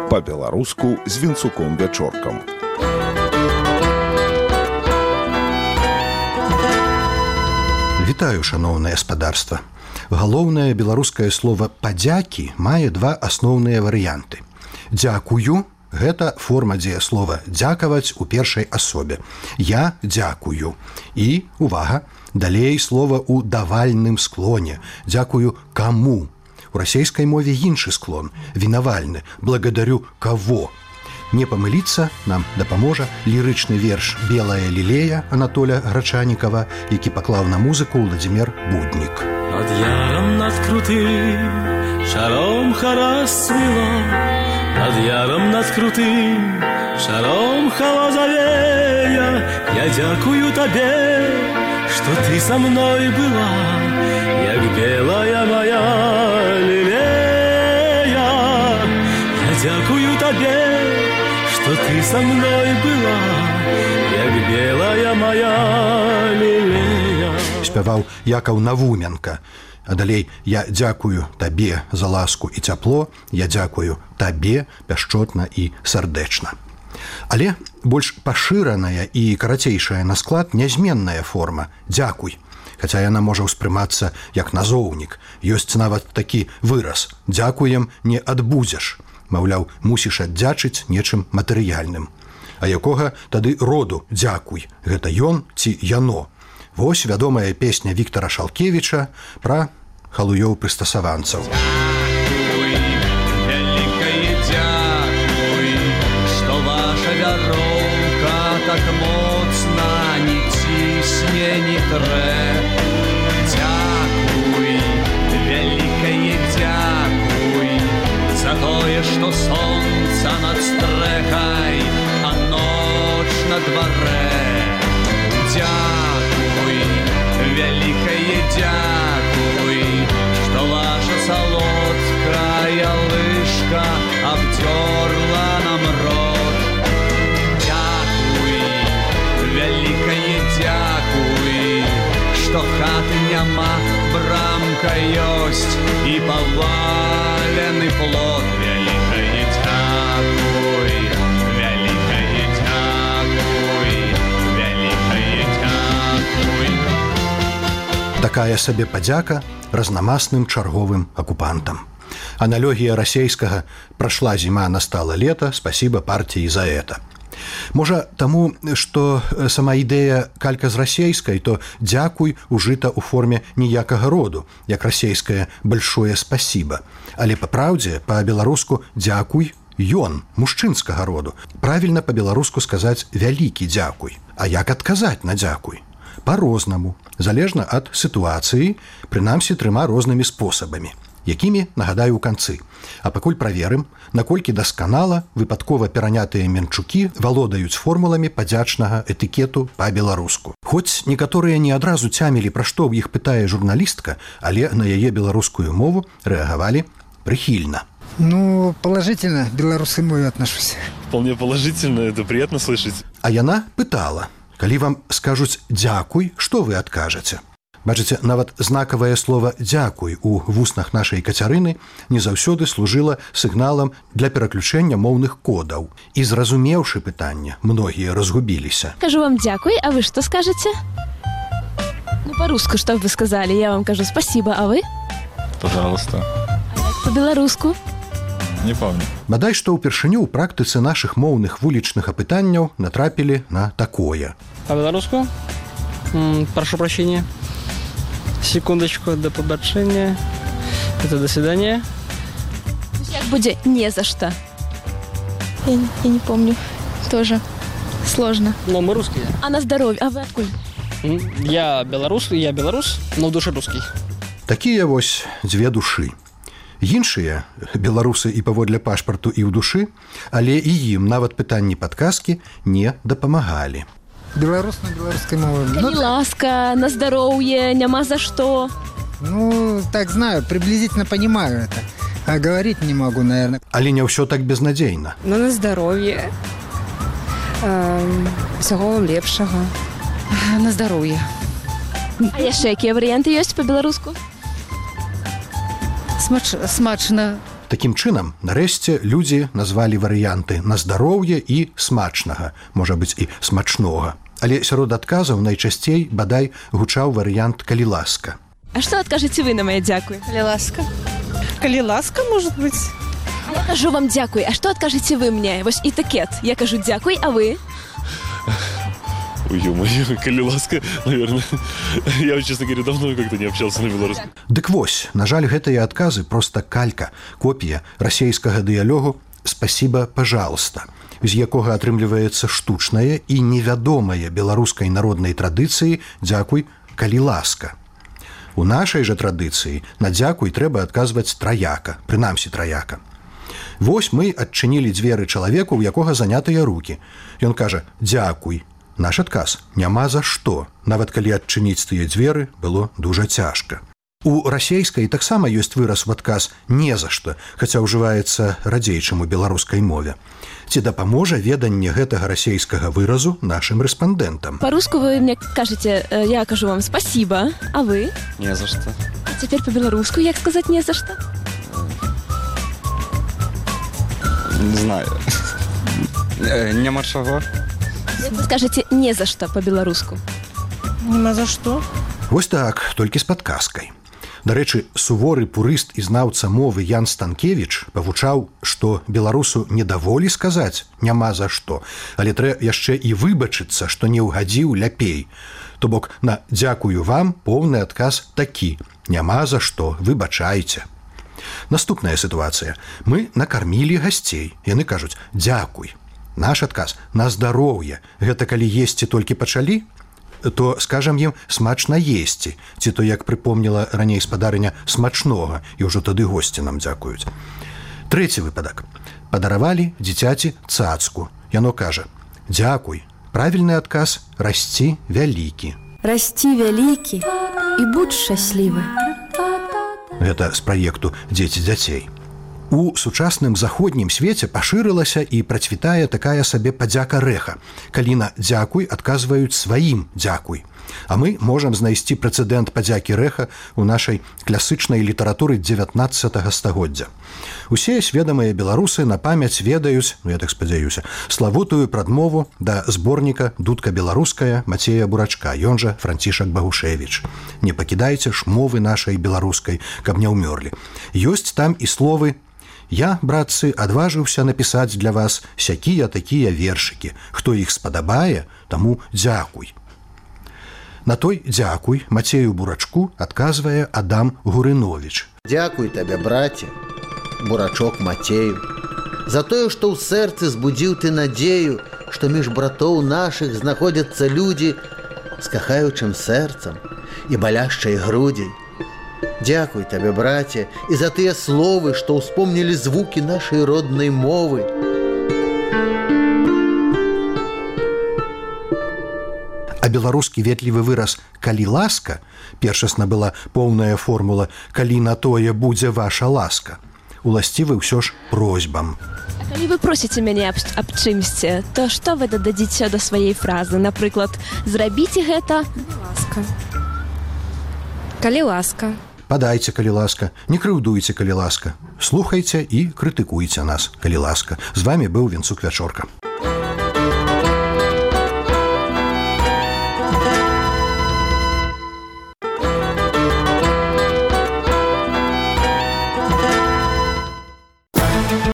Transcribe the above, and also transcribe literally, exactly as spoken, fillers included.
Па-беларуску з Вінцуком Вячоркам. Вітаю, шаноўнае спадарства. Галоўнае беларускае слова «падзякі» мае два асноўныя варыянты. «Дзякую» – гэта форма дзеяслова «дзякаваць» у першай асобе. «Я дзякую». І, увага, далей слова ў давальным склоне. «Дзякую каму». У расейскай мове іншы склон – вінавальны. «Благодарю каго». Не памыліцца нам дапаможа лірычны верш «Белая лілея» Анатоля Грачанікава, які паклаў на музыку Владзімір Буднік. Над яром, над крутым шаром хара свила, над яром, над крутым шаром хава завея. Я дякую табе, что ты со мной была, як белая моя лилея. Я дякую табе, что ты со мной была, як белая моя лилея. Спяваў Якаў Навуменка. А далей «Я дзякую табе за ласку і цяпло, я дзякую табе пяшчотна і сардэчна». Але больш пашыраная і карацейшая на склад нязменная форма «дзякуй», хаця яна можа ўспрымацца як назоўнік. Ёсць нават такі выраз «дзякуем не адбудзеш». Маўляў, мусіш аддзячыць нечым матэрыяльным. А якога тады роду «дзякуй»? Гэта ён ці яно? Вось вядомая песня Віктара Шалкевіча пра халуёў-прыстасаванцаў. Дзякуй, вялікае дзякуй, што ваша вяроўка так моцна не цісне, не трэ. Дзякуй, вялікае дзякуй, за тое, што сонца над стрэхай, а ноч на дварэ. Дзякуй, вялікае дзякуй, што ваша салодкая лыжка абдзёрла нам рот. Дзякуй, вялікае дзякуй, што хаты няма, брамка ёсць і павалены плот. Вялікае дзякуй, вялікае дзякуй, вялікае дзякуй. Такая сабе падзяка разнамасным чарговым акупантам. Аналогія расейскага «Прашла зіма, настала лета, спасибо партии за это». Можа таму, што сама ідэя калька з расейскай, то «дзякуй» ужыта ў форме ніякага роду, як расейскае «большое спасибо». Але па-праўдзе, па-беларуску «дзякуй» ён, мужчынскага роду. Правільна па-беларуску сказаць «вялікі дзякуй». А як адказаць на «дзякуй»? Па-рознаму, залежна ад сітуацыі, прынамсі трыма рознымі спосабамі, якімі нагадаю ў канцы. А пакуль праверым, наколькі дасканала выпадкова перанятыя менчукі валодаюць формуламі падзячнага этыкету па-беларуску. Хоць некаторыя не адразу цямілі, пра што ў іх пытае журналістка, але на яе беларускую мову рэагавалі прыхільна. Ну, положительно к белорусской мове отношусь. Вполне положительно, это приятно слышать. А яна пытала: калі вам скажуць «дзякуй», што вы адкажаце? Бачыце, нават знакавае слова «дзякуй» у вуснах нашай Кацярыны не заўсёды служыла сігналам для пераключэння моўных кодаў. І, зразумеўшы пытанне, многія разгубіліся. Кажу вам «дзякуй», а вы што скажаце? Ну, по-руску, што б вы сказалі? Я вам кажу «спасибо», а вы? Пожалуйста. А як по-беларуску? Не помню. Бадай што ўпершыню ў практыцы нашых моўных вулічных апытанняў натрапілі на такое. По-беларуску? М, прошу прощения. Секундочку, до побачення. Это до свидания. Як будзе «не за што»? Я, я не помню. Тоже сложно. Но мы русские. А на здароўе, а вы адкуль? М, Я белорус, я белорус, но в душе русский. Такія вось дзве душы. Іншыя, беларусы і паводле пашпарту і ў душы, але і ім нават пытанні падказкі не дапамагалі. Белорус на белорусской мове. Калі ласка, на здароўе, няма за што. Ну, так знаю, приблизительно понимаю это. А говорить не могу, наверное. Але не ўсё так безнадзейна. Ну, на здароўе. Усяго лепшага. На здароўе. А яшчэ якія варыянты ёсць па-беларуску? Смач... Смачна. Такім чынам, нарэшце людзі назвалі варыянты на здароўе і смачнага, можа быць і смачнога. Але сярод адказаў найчасцей бадай гучаў варыянт «калі ласка». А что откажете вы на моє дякую? Коли ласка. Коли ласка, может быть. Я кажу вам дякую, а что откажете вы мне? Вось этикет. Я кажу дякую, а вы? Ой, ё-моё, коли ласка, наверное. Я, честно говоря, давно как-то не общался на белорусском. Дык вось, на жаль, гэтыя адказы проста калька, копія расейскага дыялогу «Спасибо, пожалуйста», з якога атрымліваецца штучнае і невядомае беларускай народнай традыцыі «Дзякуй, калі ласка». У нашай жа традыцыі на дзякуй трэба адказваць траяка, прынамсі траяка. Вось мы адчынілі дзверы чалавеку, у якога занятыя рукі. Ён кажа «дзякуй». Наш адказ «няма за што», нават калі адчыніць тыя дзверы было дужа цяжка. У расейскай таксама ёсць выраз в адказ «не за што», хаця ўжываецца радзей, чым у беларускай мове. Ці дапаможа веданне гэтага расейскага выразу нашим рэспандэнтам? По-русски вы мне кажете, я кажу вам спасибо, а вы? Не за что. А теперь по-белорусски як сказать не за что? Не знаю. Нема чаго. Як вы скажете не за что по-беларуску? Нема за что. Вось так, толькі з падказкай. Дарэчы, суворы пурыст і знаўца мовы Ян Станкевіч павучаў, што беларусу не даволі сказаць «няма за што», але трэ яшчэ і выбачыцца, што не ўгадзіў ляпей. То бок на «дзякую вам» поўны адказ такі «няма за што, выбачайце». Наступная сітуацыя. Мы накармілі гасцей. Яны кажуць «дзякуй». Наш адказ «на здароўе». Гэта калі есці толькі пачалі? То скажам ім смачна есці, ці то, як прыпомніла раней спадарыня, смачнога, і ўжо тады госці нам дзякуюць. Трэці выпадак. Падаравалі дзіцяці цацку. Яно кажа «дзякуй». Правільны адказ «расці вялікі». Расці вялікі і будь шчаслівы. Гэта з праекту «Дзеці дзяцей». У сучасным заходнім свеце пашырылася і працвітае такая сабе падзяка рэха, калі на «дзякуй» адказваюць сваім «дзякуй». А мы можам знайсці прэцэдэнт падзякі рэха ў нашай класычнай літаратуры дзевятнаццатага стагоддзя. Усе сведамыя беларусы на памяць ведаюць, ну я так спадзяюся, славутую прадмову да зборніка «Дудка беларуская» Мацея Бурачка, ён жа Францішак Багушевіч. Не пакідайце ж мовы нашай беларускай, каб не ўмёрлі. Ёсць там і словы «Я, братцы, адважыўся напісаць для вас сякія-такія вершыкі. Хто іх спадабае, таму дзякуй». На той «дзякуй» Мацею Бурачку адказвае Адам Гурыновіч. Дзякуй табе, браце, Бурачок Мацею, за тое, што ў сэрцы збудзіў ты надзею, што між братоў нашых знаходзяцца людзі з кахаючым сэрцам і баляшчай грудзей. Дзякуй табе, браце, і за тыя словы, што ўспомнілі звукі нашай роднай мовы. А беларускі ветлівы выраз «калі ласка» першасна была поўная формула «калі на тое будзе ваша ласка», уласцівы ўсё ж просьбам. А калі вы просіце мяне аб, аб чымсьці, то што вы дададзіце да сваёй фразы? Напрыклад, зрабіце гэта ласка. Калі ласка. Падайце, калі ласка, не крыўдуйце, калі ласка. Слухайце і крытыкуйце нас, калі ласка. З вамі быў Венцук Вячорка.